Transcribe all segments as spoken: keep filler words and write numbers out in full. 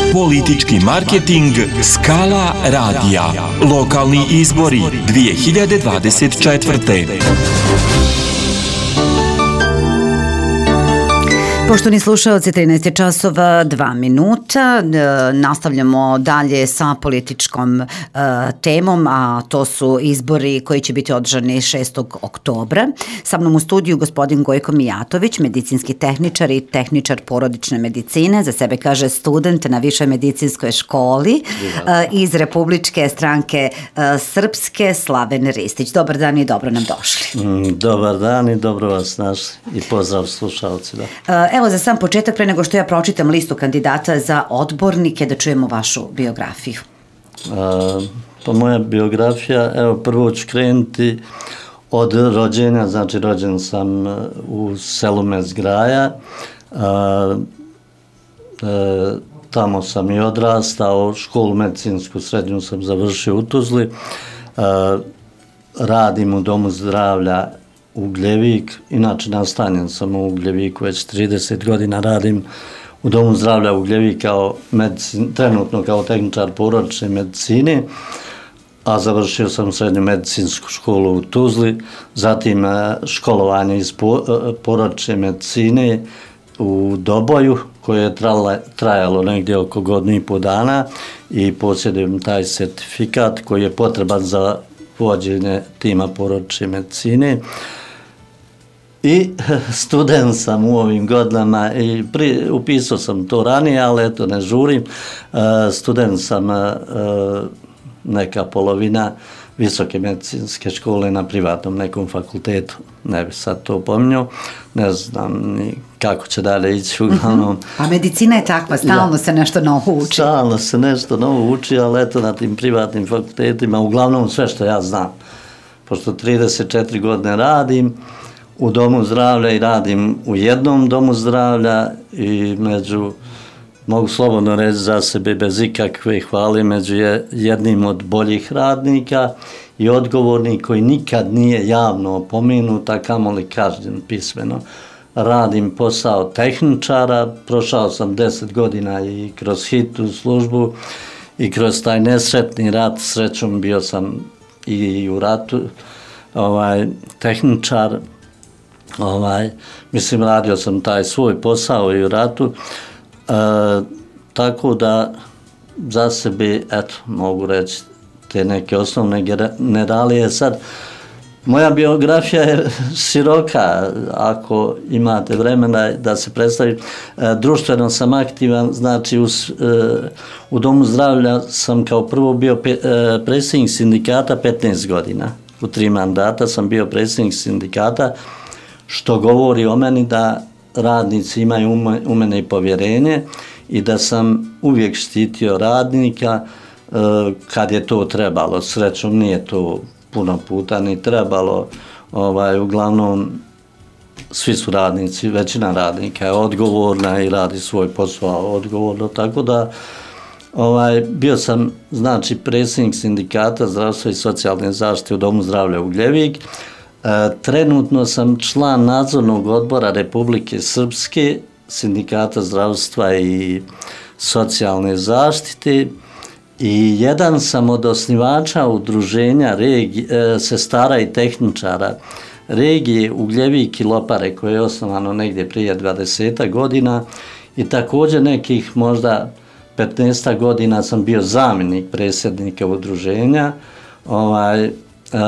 Politički marketing Skala radija. Lokalni izbori dvije hiljade dvadeset četvrte. Poštovani slušalci, trinaest je časova dva minuta. Nastavljamo dalje sa političkom temom, a to su izbori koji će biti održani šestog oktobra. Sa mnom u studiju gospodin Gojko Mijatović, medicinski tehničar i tehničar porodične medicine. Za sebe kaže student na Višoj medicinskoj školi iz Republičke stranke Srpske, Slaven Ristić. Dobar dan i dobro nam došli. Dobar dan i dobro vas našli i pozdrav slušalci. Da. Evo za sam početak, pre nego što ja pročitam listu kandidata za odbornike, da čujemo vašu biografiju. A, pa moja biografija, evo prvo ću krenuti od rođenja, znači rođen sam u selu Mezgraja, a, a, tamo sam i odrastao, školu medicinsku srednju sam završio u Tuzli, a, radim u domu zdravlja Ugljevik, inače nastanjen sam u Ugljeviku, već trideset godina radim u domu zdravlja Ugljevik kao medicin, trenutno kao tehničar porodične medicine, a završio sam srednju medicinsku školu u Tuzli, zatim školovanje iz porodične medicine u Doboju, koje je trajalo, trajalo negdje oko godinu i po dana i posjedujem taj sertifikat koji je potreban za vođenje tima porodične medicine. I student sam u ovim godinama i pri, upisao sam to ranije, ali eto ne žurim. Student sam neka polovina Visoke medicinske škole na privatnom nekom fakultetu. Ne bi sad to pominjao. Ne znam ni kako će dalje ići uglavnom. A medicina je takva, stalno ja, se nešto novo uči. Stalno se nešto novo uči, ali eto na tim privatnim fakultetima uglavnom sve što ja znam. Pošto trideset četiri godine radim u domu zdravlja i radim u jednom domu zdravlja i među, mogu slobodno reći za sebe bez ikakve hvale, među jednim od boljih radnika i odgovornik koji nikad nije javno opomenut, a kamoli kažnjen pismeno. Radim posao tehničara, prošao sam deset godina i kroz hitnu službu i kroz taj nesretni rat, srećom bio sam i u ratu, ovaj, tehničar, ovaj, mislim radio sam taj svoj posao i u ratu, e, tako da za sebe, eto, mogu reći te neke osnovne generalije. Sad, moja biografija je široka, ako imate vremena da se predstavim. E, društveno sam aktivan, znači u, e, u domu zdravlja sam kao prvo bio pe, e, predsjednik sindikata petnaest godina. U tri mandata sam bio predsjednik sindikata, što govori o meni da radnici imaju u mene i povjerenje i da sam uvijek štitio radnika e, kad je to trebalo. Srećom nije to puno puta ni trebalo. Ovaj, uglavnom svi su radnici, većina radnika je odgovorna i radi svoj posao odgovorno, tako da ovaj, bio sam znači predsjednik sindikata zdravstva i socijalne zaštite u domu zdravlja Ugljevik. E, trenutno sam član nadzornog odbora Republike Srpske, sindikata zdravstva i socijalne zaštite i jedan sam od osnivača udruženja regi, e, sestara i tehničara regije Ugljevik i Lopare, koje je osnovano negdje prije dvadeset godina i također nekih možda petnaest godina sam bio zamjenik predsjednika udruženja. Ovaj, e,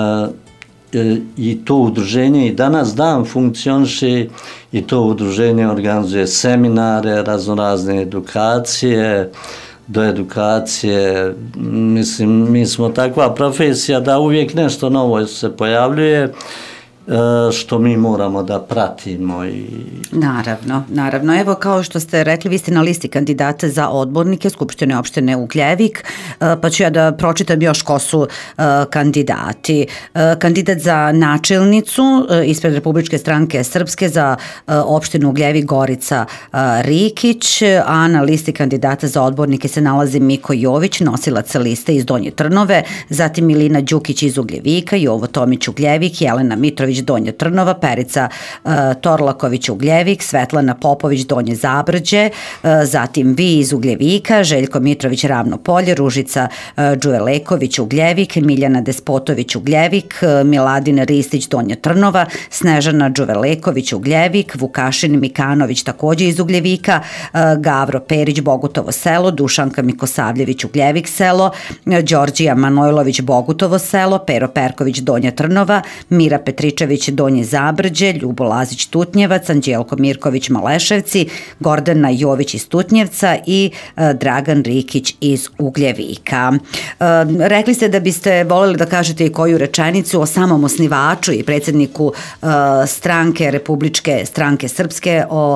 i to udruženje i danas dan funkcioniše i to udruženje organizuje seminare, raznorazne edukacije, do edukacije, mislim, mi smo takva profesija da uvijek nešto novo se pojavljuje, što mi moramo da pratimo. I... Naravno, naravno. Evo, kao što ste rekli, vi ste na listi kandidata za odbornike Skupštine opštine Ugljevik, pa ću ja da pročitam još ko su uh, kandidati. Uh, kandidat za načelnicu uh, ispred Republičke stranke Srpske za uh, opštinu Ugljevik Gorica uh, Rikić, a na listi kandidata za odbornike se nalazi Miko Jović, nosilac liste iz Donje Trnove, zatim Milina Đukić iz Ugljevika, Jovo Tomić Ugljevik, Jelena Mitrović Mitrović Donje Trnova, Perica Torlaković Ugljevik, Svetlana Popović Donje Zabrđe, zatim Vi iz Ugljevika, Željko Mitrović Ravno Polje, Ružica Đueleković Ugljevik, Miljana Despotović Ugljevik, Miladin Ristić Donje Trnova, Snežana Đuveleković Ugljevik, Vukašin Mikanović takođe iz Ugljevika, Gavro Perić Bogutovo selo, Dušanka Mikosavljević Ugljevik selo, Đorđija Manojlović Bogutovo selo, Pero Perković Donja Trnova, Mira Petričević Donje Zabrđe, Ljubo Lazić Tutnjevac, Anđelko Mirković Maleševci, Gordana Jović iz Tutnjevca i Dragan Rikić iz Ugljevika. Rekli ste da biste voljeli da kažete i koju rečenicu o samom osnivaču i predsjedniku stranke, Republičke stranke Srpske, o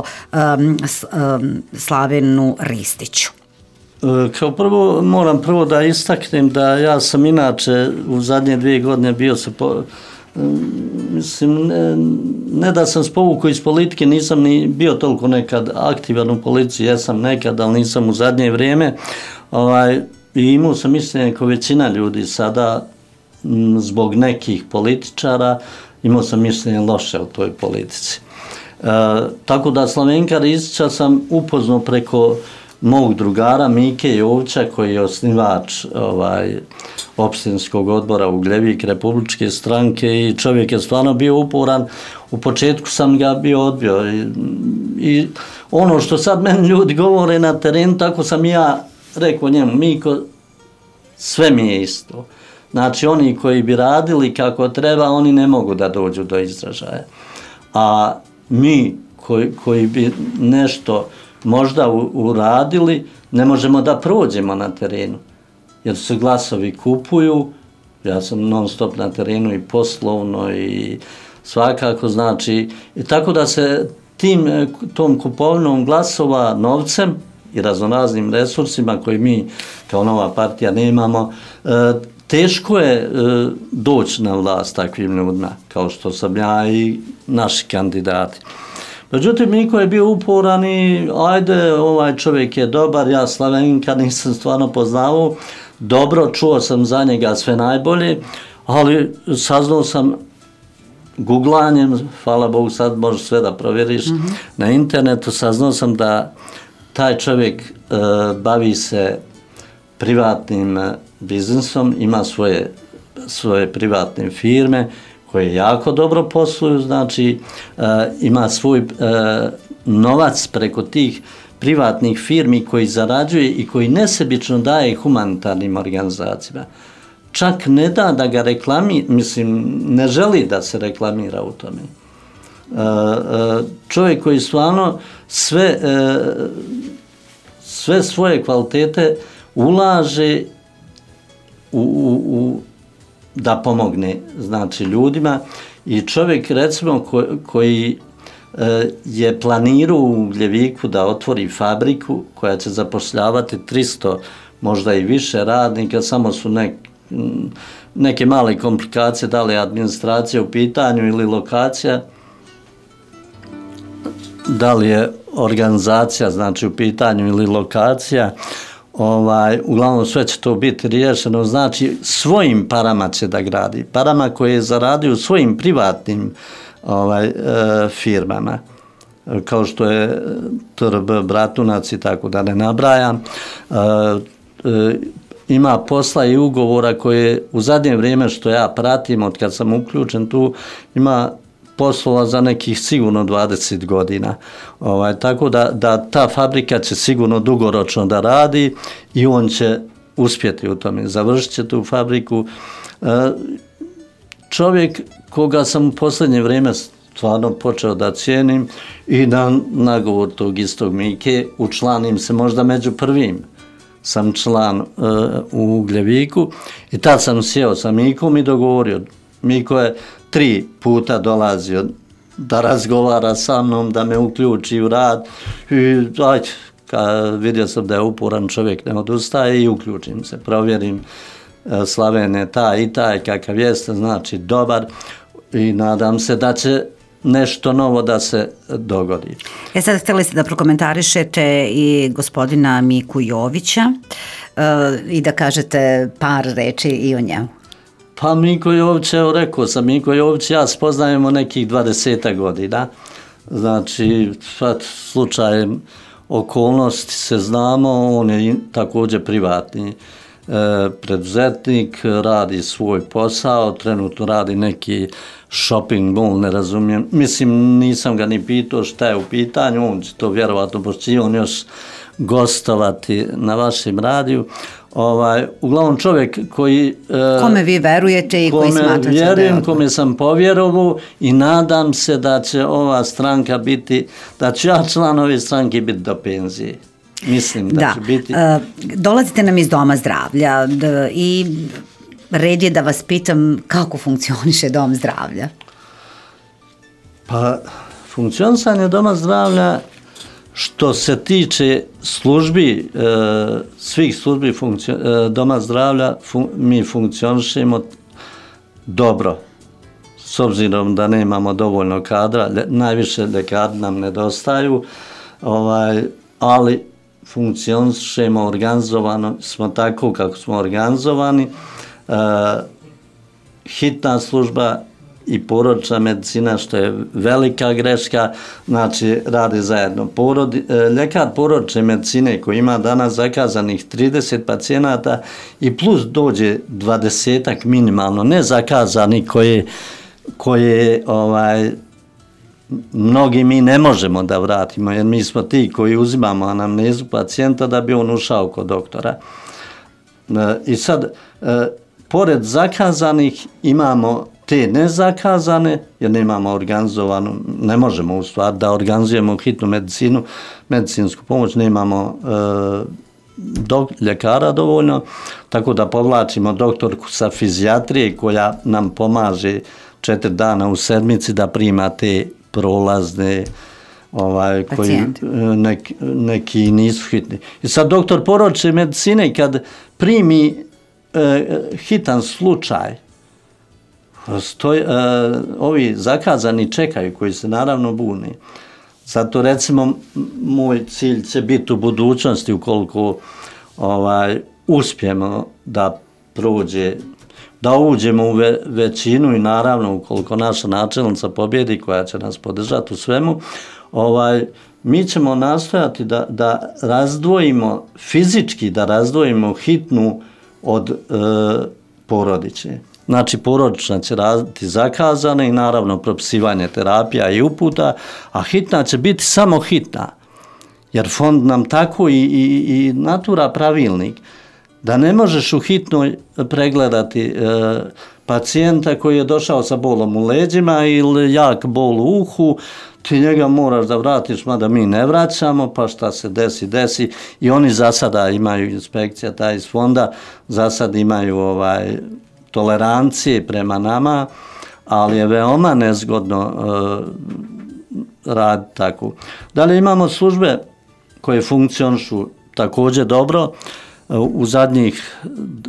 Slavenu Ristiću. Kao prvo, moram prvo da istaknem da ja sam inače u zadnje dvije godine bio se, po, mislim, ne, ne da sam spovukao iz politike, nisam ni bio toliko nekad aktivan u policiji, jesam nekad, ali nisam u zadnje vrijeme. Ovaj, i imao sam mišljenje kao većina ljudi sada, m, zbog nekih političara, imao sam mišljenje loše o toj politici. E, tako da Slavenka Ristića sam upoznao preko mog drugara Mike Jovića, koji je osnivač ovaj, opštinskog odbora Ugljevik Republičke stranke, i čovjek je stvarno bio uporan. U početku sam ga bio odbio i, i ono što sad meni ljudi govore na terenu, tako sam ja rekao njemu: Miko, sve mi je isto. Znači, oni koji bi radili kako treba, oni ne mogu da dođu do izražaja. A mi koji, koji bi nešto možda uradili, ne možemo da prođemo na terenu, jer se glasovi kupuju. Ja sam non stop na terenu i poslovno i svakako, znači, i tako da se tim, tom kupovnom glasova, novcem i raznoraznim resursima koji mi kao nova partija nemamo, teško je doći na vlast takvim ljudima, kao što sam ja i naši kandidati. Međutim, Miko je bio uporan i ajde, ovaj čovjek je dobar, ja Slavenka nisam stvarno poznavao, dobro, čuo sam za njega sve najbolje, ali saznao sam googlanjem, hvala Bogu, sad možeš sve da provjeriš mm-hmm. na internetu, saznao sam da taj čovjek e, bavi se privatnim biznisom, ima svoje, svoje privatne firme koje jako dobro posluju, znači e, ima svoj e, novac preko tih privatnih firmi koji zarađuje i koji nesebično daje humanitarnim organizacijama. Čak ne da da ga reklami, mislim, ne želi da se reklamira u tome. E, e, čovjek koji stvarno sve, e, sve svoje kvalitete ulaže u, u, u da pomogne, znači, ljudima, i čovjek, recimo, ko, koji e, je planirao u Ugljeviku da otvori fabriku koja će zapošljavati tristo, možda i više radnika, samo su nek, neke male komplikacije, da li je administracija u pitanju ili lokacija, da li je organizacija, znači, u pitanju ili lokacija. Ovaj, uglavnom sve će to biti riješeno, znači svojim parama će da gradi, parama koje je zaradio svojim privatnim ovaj, e, firmama, kao što je T R B Bratunac i tako da ne nabrajam. E, e, ima posla i ugovora koje u zadnje vrijeme što ja pratim, od kad sam uključen tu, ima poslova za nekih sigurno dvadeset godina. Ovaj, tako da, da ta fabrika će sigurno dugoročno da radi i on će uspjeti u tome. Završit će tu fabriku. E, čovjek koga sam u posljednje vrijeme stvarno počeo da cijenim i na nagovor tog istog Mike učlanim se možda među prvim. Sam član e, u Ugljeviku i tad sam sjeo sa Mikom i dogovorio. Miko je tri puta dolazio da razgovara sa mnom, da me uključi u rad i ajde, kad vidio sam da je uporan čovjek, ne odustaje i uključim se, provjerim e, Slavene taj i taj, kakav jeste, znači dobar, i nadam se da će nešto novo da se dogodi. E sad, htjeli ste da prokomentarišete i gospodina Miku Jovića e, i da kažete par reči i o njemu. Pa Miko Jović, evo rekao sam, Miko Jović ja spoznajemo nekih dvadesetak godina. Znači, sad slučajem okolnosti se znamo, on je također privatni e, preduzetnik, radi svoj posao, trenutno radi neki shopping mall, ne razumijem. Mislim, nisam ga ni pitao šta je u pitanju, on će to vjerovatno, pošto će on još gostovati na vašem radiju. Ovaj, uglavnom čovjek koji... E, kome vi verujete i koji smatrate vjerujem, da je odgovor. Kome sam povjerovao i nadam se da će ova stranka biti, da će ja član ove stranke biti do penzije. Mislim da, da. će biti... Da, dolazite nam iz Doma zdravlja da, i red je da vas pitam kako funkcioniše Dom zdravlja. Pa, funkcionisanje Doma zdravlja što se tiče službi, e, svih službi funkcio, e, Doma zdravlja, fun, mi funkcionišemo dobro. S obzirom da nemamo dovoljno kadra, le, najviše lekari nam nedostaju, ovaj, ali funkcionišemo organizovano, smo tako kako smo organizovani. E, hitna služba i porodična medicina, što je velika greška, znači radi zajedno. Porodi, ljekar porodične medicine koji ima danas zakazanih trideset pacijenata i plus dođe dvadesetak minimalno nezakazanih koje, koje ovaj, mnogi mi ne možemo da vratimo, jer mi smo ti koji uzimamo anamnezu pacijenta da bi on ušao kod doktora. I sad, pored zakazanih imamo te nezakazane, jer nemamo organizovanu, ne možemo u stvari da organizujemo hitnu medicinu, medicinsku pomoć, nemamo e, dok, ljekara dovoljno, tako da povlačimo doktorku sa fizijatrije koja nam pomaže četiri dana u sedmici da prima te prolazne ovaj, koji nek, neki nisu hitni. I sad doktor porodične medicine kad primi e, hitan slučaj, Stoj, uh, ovi zakazani čekaju koji se naravno bune. Zato recimo moj cilj će biti u budućnosti ukoliko ovaj, uspijemo da prođe, da uđemo u ve, većinu i naravno ukoliko naša načelnica pobjedi koja će nas podržati u svemu, ovaj, mi ćemo nastojati da, da razdvojimo, fizički da razdvojimo hitnu od uh, porodiče. Znači, porodična će raditi zakazane i naravno propisivanje terapija i uputa, a hitna će biti samo hitna. Jer fond nam tako i, i, i natura pravilnik da ne možeš u hitnoj pregledati e, pacijenta koji je došao sa bolom u leđima ili jak bol u uhu, ti njega moraš da vratiš, mada mi ne vraćamo, pa šta se desi, desi. I oni za sada imaju inspekcija, taj iz fonda, za sada imaju ovaj... tolerancije prema nama, ali je veoma nezgodno uh, raditi tako. Dalje imamo službe koje funkcionišu također dobro. Uh, u zadnjih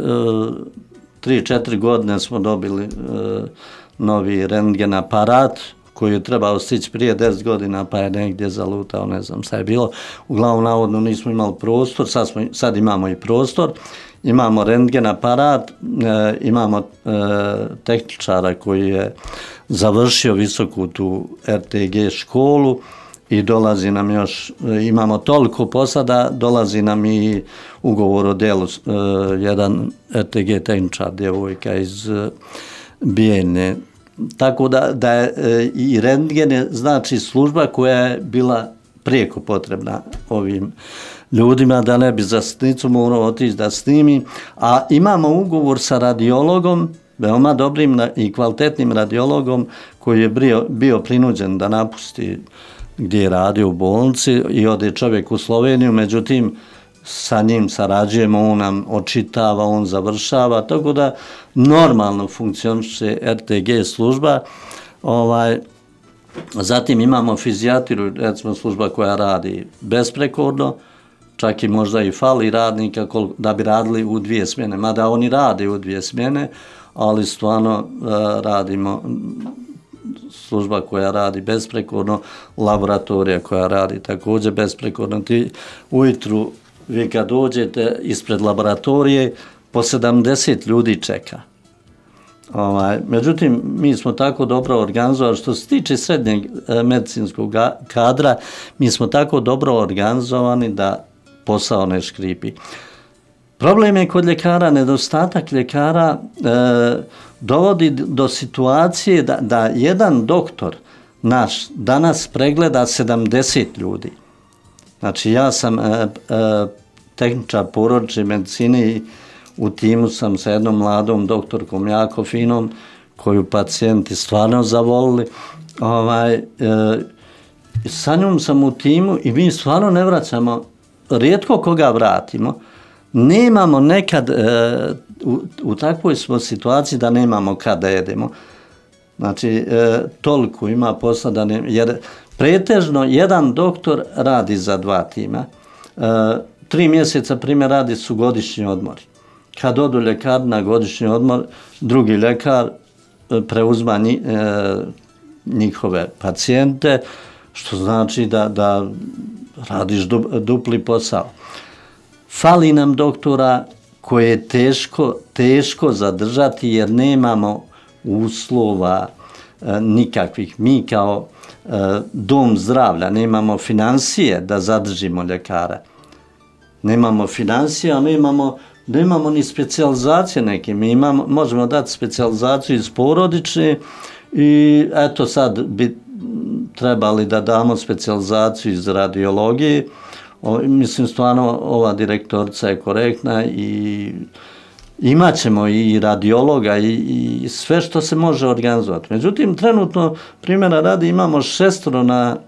tri četiri godine smo dobili uh, novi rentgen aparat koji je trebao stići prije deset godina, pa je negdje zalutao, ne znam šta je bilo. Uglavnom, navodno nismo imali prostor, sad, smo, sad imamo i prostor. Imamo rentgen aparat, e, imamo e, tehničara koji je završio visoku tu er te ge školu i dolazi nam još, e, imamo toliko posada, dolazi nam i ugovor o delu, e, jedan er te ge tehničar, djevojka iz e, Bijeljne. Tako da, da je e, i rentgen je znači služba koja je bila prijeko potrebna ovim ljudima, da ne bi za sitnicu morao otići da snimi, a imamo ugovor sa radiologom, veoma dobrim i kvalitetnim radiologom koji je bio, bio prinuđen da napusti gdje je radio u bolnici i ode čovjek u Sloveniju, međutim sa njim sarađujemo, on nam očitava, on završava, tako da normalno funkcioniše er te ge služba. Ovaj, zatim imamo fizijatriju, recimo služba koja radi besprekorno, čak i možda i fali radnika da bi radili u dvije smjene, mada oni rade u dvije smjene, ali stvarno uh, radimo služba koja radi besprekorno, laboratorija koja radi također besprekorno. Ti ujutru vi kad dođete ispred laboratorije, po sedamdeset ljudi čeka. Ovaj, međutim, mi smo tako dobro organizovani, što se tiče srednjeg medicinskog kadra, mi smo tako dobro organizovani da posao ne škripi. Problem je kod ljekara, nedostatak ljekara e, dovodi do situacije da, da jedan doktor naš danas pregleda sedamdeset ljudi. Znači, ja sam e, e, tehničar porodične medicine i u timu sam sa jednom mladom doktorkom jako finom, koju pacijenti stvarno zavolili. Ovaj, e, sa njom sam u timu i mi stvarno ne vraćamo, rijetko koga vratimo. Nemamo nekad, e, u, u takvoj smo situaciji da nemamo kad da jedemo. Znači, e, toliko ima posla da ne, jer pretežno jedan doktor radi za dva tima. E, tri mjeseca, primjer, radi su godišnji odmori. Kad odu ljekar na godišnji odmor, drugi ljekar preuzma nji, e, njihove pacijente, što znači da, da radiš du, dupli posao. Fali nam doktora koje je teško, teško zadržati jer nemamo uslova e, nikakvih. Mi kao e, dom zdravlja nemamo financije da zadržimo ljekara. Nemamo financije, a nemamo, nemamo ni specijalizacije neke. Mi imamo, možemo dati specijalizaciju iz porodične i eto sad bi trebali da damo specijalizaciju iz radiologije. O, mislim, stvarno ova direktorica je korektna i imat ćemo i radiologa i, i sve što se može organizovati. Međutim, trenutno, primjera radi, imamo šestoro na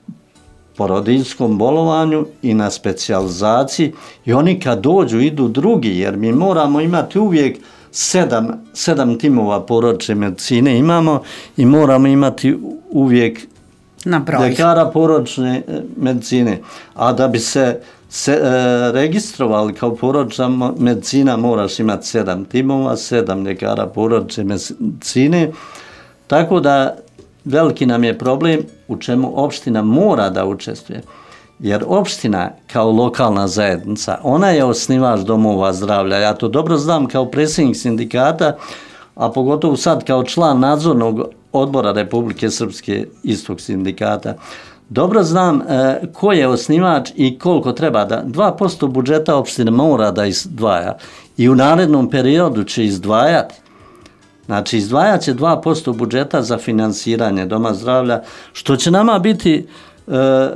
porodiljskom bolovanju i na specijalizaciji i oni kad dođu idu drugi, jer mi moramo imati uvijek sedam, sedam timova porodične medicine imamo i moramo imati uvijek ljekara porodične medicine. A da bi se, se e, registrovali kao porodična medicina moraš imati sedam timova, sedam ljekara porodične medicine. Tako da veliki nam je problem u čemu opština mora da učestvuje. Jer opština kao lokalna zajednica, ona je osnivač domova zdravlja. Ja to dobro znam kao predsjednik sindikata, a pogotovo sad kao član nadzornog odbora Republike Srpske istog sindikata. Dobro znam e, ko je osnivač i koliko treba da dva posto budžeta opštine mora da izdvaja i u narednom periodu će izdvajati. Znači, izdvajat će dva posto budžeta za finansiranje doma zdravlja, što će nama biti e,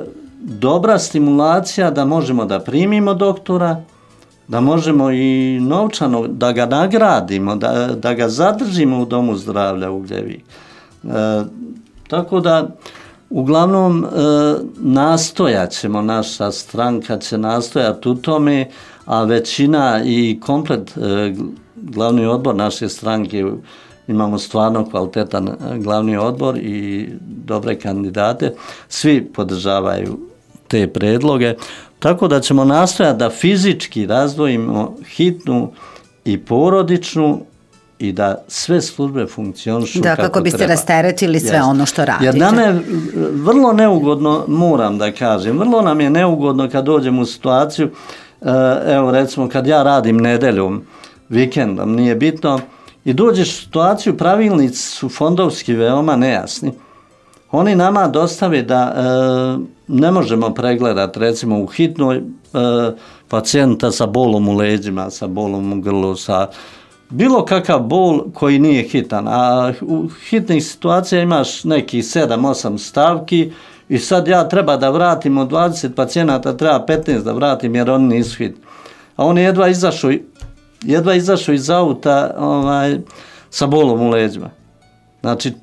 dobra stimulacija da možemo da primimo doktora, da možemo i novčano da ga nagradimo, da, da ga zadržimo u domu zdravlja u Gljevik. E, tako da, uglavnom, e, nastojat ćemo, naša stranka će nastojati u tome, a većina i komplet e, glavni odbor naše stranke, imamo stvarno kvalitetan glavni odbor i dobre kandidate, svi podržavaju te predloge, tako da ćemo nastojati da fizički razdvojimo hitnu i porodičnu i da sve službe funkcionišu kako treba. Da, kako biste rasteretili sve yes. ono što radite. Jer nam je vrlo neugodno, moram da kažem, vrlo nam je neugodno kad dođemo u situaciju, evo recimo kad ja radim nedeljom, vikendom, nije bitno, i dođeš u situaciju, pravilnici su fondovski veoma nejasni. Oni nama dostave da e, ne možemo pregledati, recimo u hitnoj, e, pacijenta sa bolom u leđima, sa bolom u grlu, sa bilo kakav bol koji nije hitan. A u hitnih situacija imaš nekih sedam osam stavki i sad ja treba da vratim od dvadeset pacijenata, treba petnaest da vratim jer oni nisu hitni. A on je jedva izašao jedva izašao iz auta ovaj, sa bolom u leđima. Znači,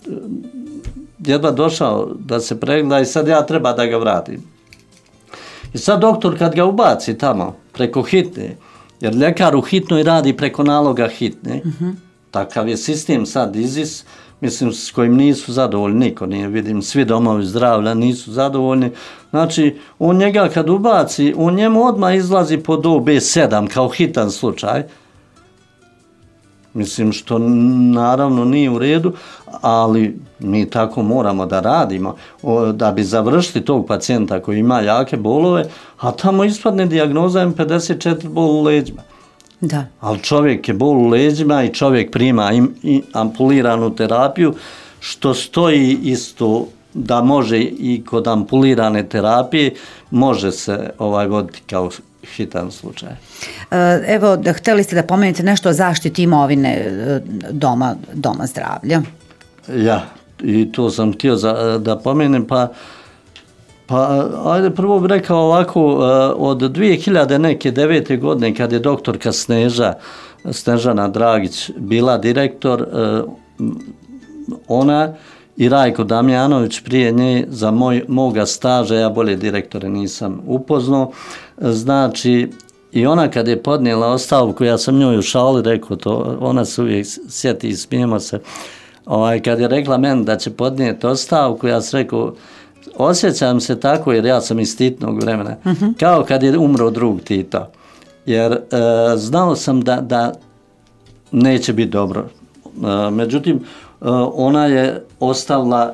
jedva došao da se pregleda i sad ja treba da ga vratim. I sad doktor kad ga ubaci tamo preko hitne, jer ljekar u hitnoj radi preko naloga hitne, uh-huh. takav je sistem sad izis, mislim s kojim nisu zadovoljni, niko nije, vidim, svi domovi zdravlja nisu zadovoljni. Znači, on njega kad ubaci, on njemu odmah izlazi pod O B sedam kao hitan slučaj. Mislim, što naravno nije u redu, ali mi tako moramo da radimo, da bi završili tog pacijenta koji ima jake bolove, a tamo ispadne dijagnoza M pedeset četiri bol u leđima. Da. Ali čovjek je bol u leđima i čovjek prima im, i ampuliranu terapiju, što stoji isto da može i kod ampulirane terapije može se ovaj voditi kao hitan slučaj. Evo, htjeli ste da pomenete nešto o zaštiti imovine doma, doma zdravlja. Ja, i to sam htio za, da pomenem, pa Pa, ajde, prvo bih rekao ovako, od dvije hiljade devete godine, kad je doktorka Sneža, Snežana Dragić bila direktor, ona i Rajko Damjanović prije nje, za moj, moga staža, ja bolje direktore nisam upoznao, znači, i ona kad je podnijela ostavku, ja sam njoj u šali rekao to, ona se uvijek sjeti i smijemo se, ovaj, kad je rekla meni da će podnijeti ostavku, ja sam rekao, osjećam se tako jer ja sam iz Titnog vremena, uh-huh. kao kad je umro drug Tito. Jer e, znao sam da, da neće biti dobro. E, međutim, e, ona je ostavila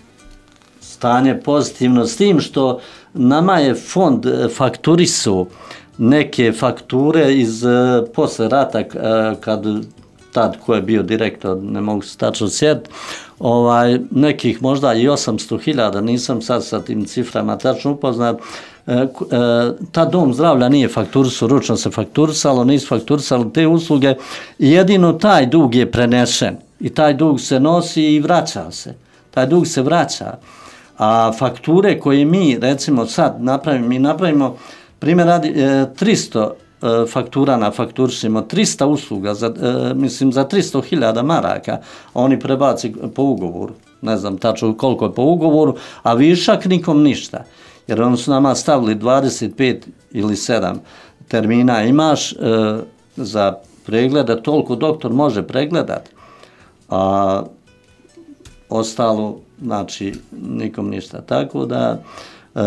stanje pozitivno s tim što nama je fond fakturisao neke fakture iz e, posle rata, e, kad tad ko je bio direktor, ne mogu se tačno sjetiti, ovaj, nekih možda i osamsto hiljada, nisam sad sa tim ciframa tačno upoznat. E, e, ta dom zdravlja nije fakturisao, ručno se fakturisalo, nisu fakturisali te usluge, jedino taj dug je prenešen i taj dug se nosi i vraća se. Taj dug se vraća. A fakture koje mi, recimo sad napravimo, mi napravimo, primjer radi, e, tristo faktura na fakturišimo, tristo usluga, za, e, mislim za tristo hiljada maraka, oni prebaci po ugovoru, ne znam tačno koliko je po ugovoru, a višak nikom ništa, jer oni su nama stavili dvadeset pet ili sedam termina imaš e, za pregleda, toliko doktor može pregledati, a ostalo, znači, nikom ništa. Tako da e,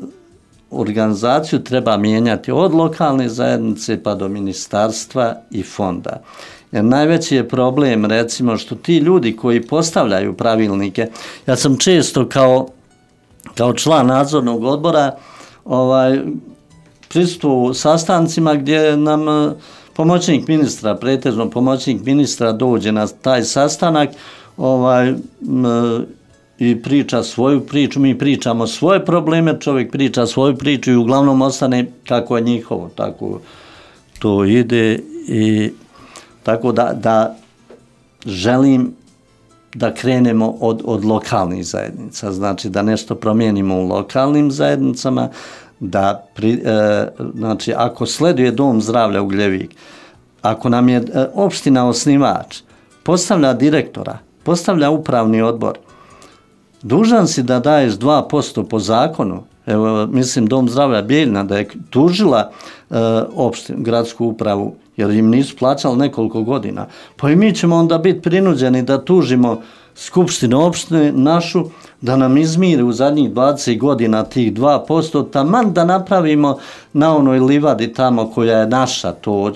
organizaciju treba mijenjati od lokalne zajednice pa do ministarstva i fonda. Jer najveći je problem, recimo, što ti ljudi koji postavljaju pravilnike, ja sam često kao, kao član nadzornog odbora ovaj, prisustvovao sastancima gdje nam pomoćnik ministra, pretežno pomoćnik ministra dođe na taj sastanak ovaj, m, i priča svoju priču, mi pričamo svoje probleme, čovjek priča svoju priču i uglavnom ostane kako je njihovo, tako to ide i tako da, da želim da krenemo od, od lokalnih zajednica, znači da nešto promijenimo u lokalnim zajednicama, da pri, e, znači ako sleduje dom zdravlja Ugljevik, ako nam je e, opština osnivač, postavlja direktora, postavlja upravni odbor, dužan si da daješ dva posto po zakonu. Evo, mislim, dom zdravlja Bijeljina da je tužila e, opštinu, gradsku upravu, jer im nisu plaćali nekoliko godina. Pa i mi ćemo onda biti prinuđeni da tužimo skupštinu opštine našu, da nam izmiri u zadnjih dvadeset godina tih dva posto, taman da napravimo na onoj livadi tamo koja je naša, to,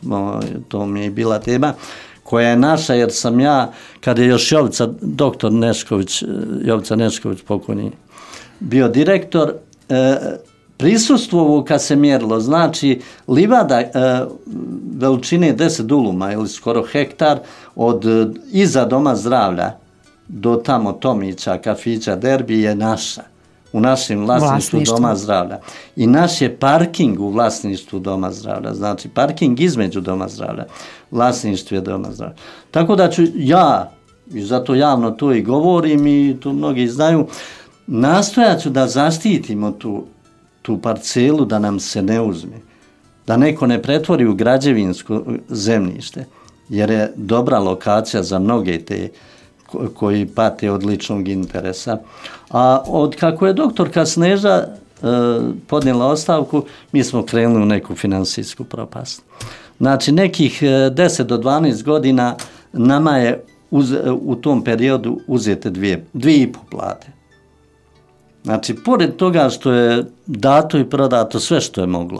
to mi je bila tema, koja je naša, jer sam ja, kad je još Jovica, doktor Nešković, Jovica Nešković pokojni, bio direktor, e, prisustvovao kad se mjerilo, znači livada e, veličine deset duluma ili skoro hektar od iza doma zdravlja do tamo Tomića, kafića, Derbi je naša, u našem vlasništvu doma zdravlja. I naš je parking u vlasništvu doma zdravlja, znači parking između doma zdravlja, vlasništvo je doma zdravlja. Tako da ću ja, i zato javno to i govorim i to mnogi znaju, nastojat ću da zaštitimo tu, tu parcelu, da nam se ne uzme, da neko ne pretvori u građevinsko zemljište, jer je dobra lokacija za mnoge te koji pate od ličnog interesa. A od kako je doktorka Sneža e, podnijela ostavku, mi smo krenuli u neku finansijsku propast. Znači, nekih deset do dvanaest godina nama je uz, u tom periodu uzete dvije, dvije i po plate. Znači, pored toga što je dato i prodato sve što je moglo,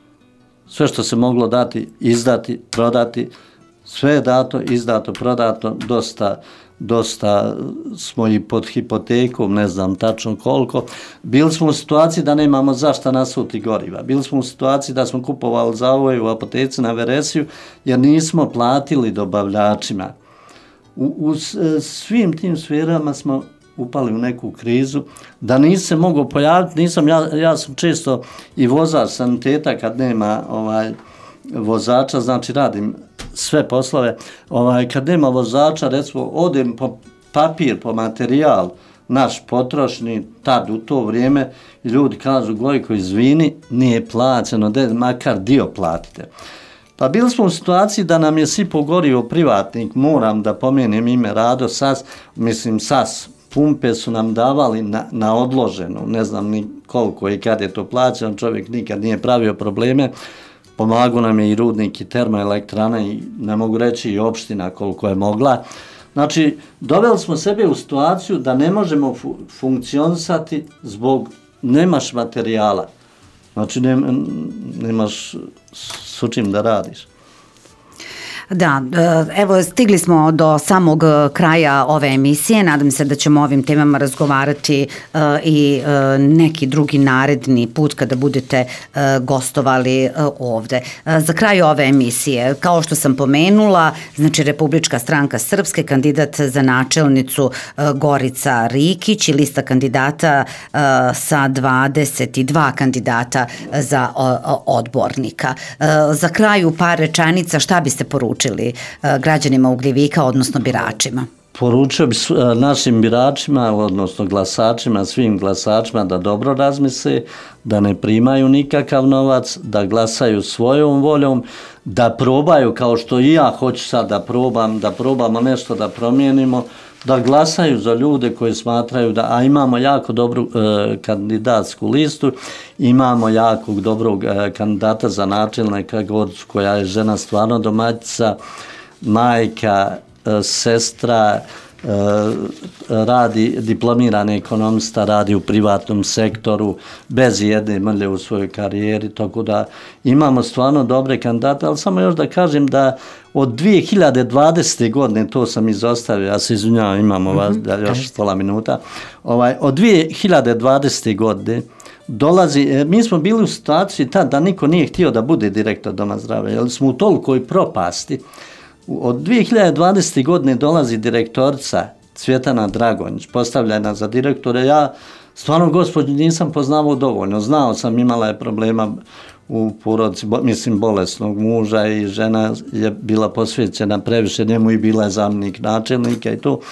sve što se moglo dati, izdati, prodati, sve je dato, izdato, prodato, dosta dosta smo i pod hipotekom, ne znam tačno koliko. Bili smo u situaciji da nemamo zašta nasuti goriva. Bili smo u situaciji da smo kupovali zavoje u apoteci na veresiju jer nismo platili dobavljačima. U, u svim tim sferama smo upali u neku krizu, da nisam se mogao pojaviti, nisam, ja, ja sam često i vozač saniteta kad nema ovaj, vozača, znači radim sve poslove, ovaj, kad nema vozača, recimo, odem po papir, po materijal, naš potrošni, tad u to vrijeme, ljudi kažu, Gojko, izvini, nije plaćeno, de, makar dio platite. Pa bili smo u situaciji da nam je sipao gorivo privatnik, moram da pomenem ime Rado Sas, mislim Sas, pumpe su nam davali na, na odloženu, ne znam ni koliko i kad je to plaćeno, čovjek nikad nije pravio probleme, pomagao nam je i rudnik i termoelektrana i ne mogu reći i opština koliko je mogla. Znači, doveli smo sebe u situaciju da ne možemo fu- funkcionisati zbog nemaš materijala. Znači, ne, nemaš s čim da radiš. Da, evo stigli smo do samog kraja ove emisije, nadam se da ćemo o ovim temama razgovarati uh, i uh, neki drugi naredni put kada budete uh, gostovali uh, ovde. Uh, za kraj ove emisije, kao što sam pomenula, znači Republička stranka Srpske, kandidat za načelnicu uh, Gorica Rikić i lista kandidata uh, sa dvadeset dva kandidata za uh, odbornika. Uh, za kraj u par rečenica šta biste poručili građanima Ugljevika, odnosno biračima? Poručio bi našim biračima, odnosno glasačima, svim glasačima da dobro razmisle, da ne primaju nikakav novac, da glasaju svojom voljom, da probaju, kao što i ja hoću sad da probam, da probamo nešto da promijenimo, da glasaju za ljude koji smatraju da, a imamo jako dobru e, kandidatsku listu, imamo jako dobrog e, kandidata za načelnika Goricu, koja je žena stvarno domaćica, majka, e, sestra, e, radi, diplomirani ekonomista, radi u privatnom sektoru, bez jedne mrlje u svojoj karijeri, tako da imamo stvarno dobre kandidate, ali samo još da kažem da od dvije hiljade dvadesete. godine, to sam izostavio, ja se izvinjavam, imamo vas mm-hmm, da još pola minuta, ovaj, od dvije hiljade dvadesete. godine dolazi, mi smo bili u situaciji tad da niko nije htio da bude direktor doma zdravlja, jer smo u tolikoj propasti. Od dvije hiljade dvadesete. godine dolazi direktorica Cvjetana Dragonjić, postavljena za direktore. Ja stvarno, gospođu, nisam poznavao dovoljno. Znao sam, imala je problema u porodici, mislim, bolesnog muža i žena je bila posvećena previše njemu i bila je zamjenik načelnika i to.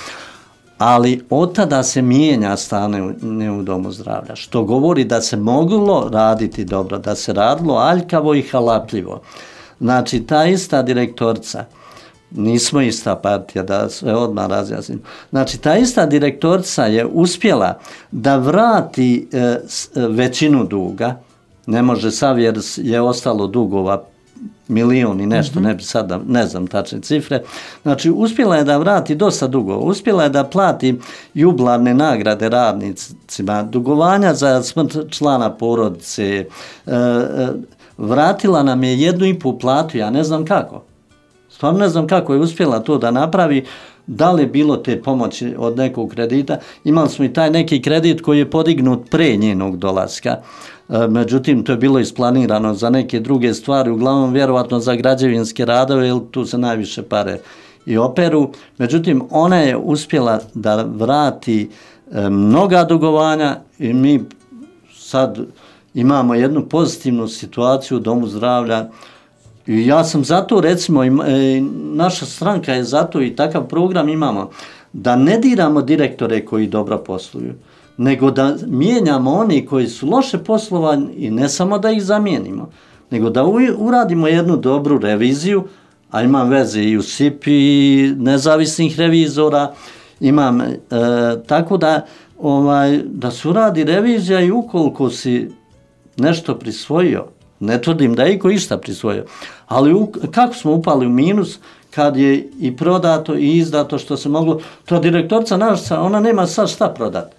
Ali od tada se mijenja stanje u domu zdravlja, što govori da se moglo raditi dobro, da se radilo aljkavo i halapljivo. Znači, ta ista direktorica, nismo ista partija, da sve odmah razjasnim. Znači, ta ista direktorica je uspjela da vrati e, većinu duga, ne može sav jer je ostalo dugova milion i nešto, mm-hmm. ne bi sada, ne znam tačne cifre. Znači, uspjela je da vrati dosta dugova, uspjela je da plati jubilarne nagrade radnicima, dugovanja za smrt člana porodice, e, e, vratila nam je jednu i pol platu, ja ne znam kako. Stvarno ne znam kako je uspjela to da napravi, da li je bilo te pomoći od nekog kredita. Imali smo i taj neki kredit koji je podignut pre njenog dolaska. Međutim, to je bilo isplanirano za neke druge stvari, uglavnom vjerovatno za građevinske radove, jer tu se najviše pare i operu. Međutim, ona je uspjela da vrati mnoga dugovanja i mi sad imamo jednu pozitivnu situaciju u domu zdravlja. I ja sam zato, recimo, i naša stranka je zato i takav program imamo, da ne diramo direktore koji dobro posluju, nego da mijenjamo oni koji su loše poslovani i ne samo da ih zamijenimo, nego da uradimo jednu dobru reviziju, a imam veze i u S I P i nezavisnih revizora, imam e, tako da, ovaj, da se uradi revizija i ukoliko si nešto prisvojio, ne tvrdim da je iko išta prisvojio, ali u, kako smo upali u minus kad je i prodato i izdato što se moglo, to direktorica naša, ona nema sad šta prodati.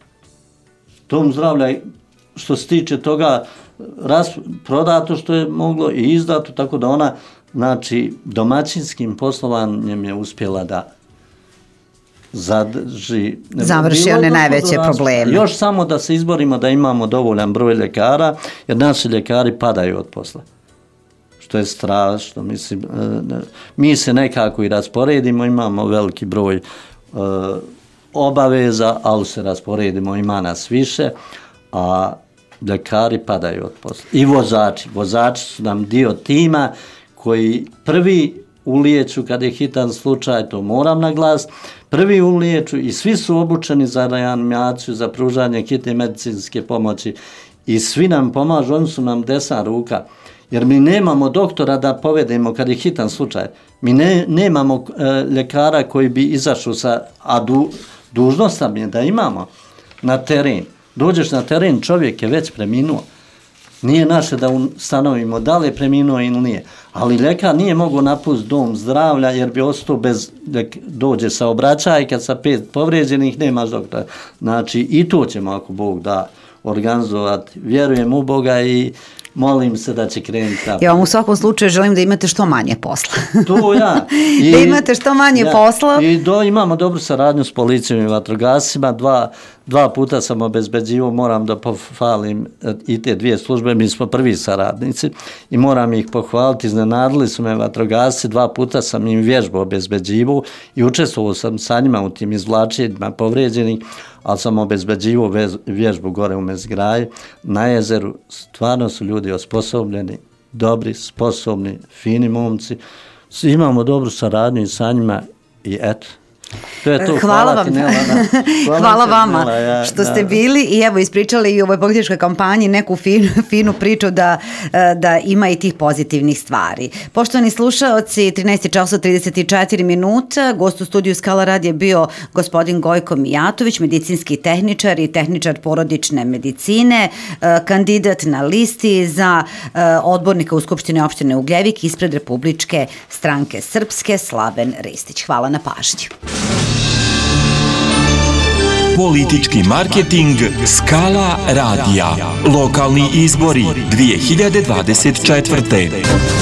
Dom zdravlja, što se tiče toga, raz, prodato što je moglo i izdato, tako da ona, znači, domaćinskim poslovanjem je uspjela da zadrži... Završi one najveće probleme. Još samo da se izborimo da imamo dovoljan broj ljekara, jer naši ljekari padaju od posla. Što je strašno. Mislim, mi se nekako i rasporedimo, imamo veliki broj uh, obaveza, ali se rasporedimo, ima nas više, a ljekari padaju od posla. I vozači. Vozači su nam dio tima koji prvi uliječu kad je hitan slučaj, to moram naglasiti, prvi uliječu i svi su obučeni za reanimaciju, za pružanje hitne medicinske pomoći i svi nam pomažu, oni su nam desna ruka. Jer mi nemamo doktora da povedemo kad je hitan slučaj. Mi ne, nemamo e, ljekara koji bi izašao sa, a du, dužnost nam je da imamo na teren. Dođeš na teren, čovjek je već preminuo. Nije naše da ustanovimo da li je preminuo ili nije. Ali ljekar nije mogao napustiti dom zdravlja jer bi ostao bez, dođe sa obraćajka sa pet povrijeđenih, nemaš doktora. Znači i to ćemo ako Bog da organizovati. Vjerujem u Boga i molim se da će krenuti. Ja vam u svakom slučaju želim da imate što manje posla. To ja. I, da imate što manje ja, posla. I do, imamo dobru saradnju s policijom i vatrogascima. Dva, dva puta sam obezbeđivo, moram da pohvalim i te dvije službe. Mi smo prvi saradnici i moram ih pohvaliti. Iznenadili su me vatrogasci. Dva puta sam im vježbu obezbeđivo i učestvovao sam sa njima u tim izvlačenjima povrijeđenih, ali sam obezbeđivo vježbu gore u Mezgraju. Na jezeru stvarno su ljudi osposobljeni, dobri, sposobni, fini momci. Imamo dobru saradnju i sa njima i eto. To je to. Hvala, hvala vam. Ti, Nela, hvala, hvala vama Nela, ja, što da. ste bili i evo ispričali i u ovoj političkoj kampanji neku finu, finu priču da, da ima i tih pozitivnih stvari. Poštovani slušaoci, trinaest časova trideset četiri minuta, gost u studiju Skala Radio je bio gospodin Gojko Mijatović, medicinski tehničar i tehničar porodične medicine, kandidat na listi za odbornika u Skupštini opštine Ugljevik ispred Republičke stranke Srpske, Slaven Ristić. Hvala na pažnju. Politički marketing Skala radija. Lokalni izbori dvije hiljade dvadeset četvrte.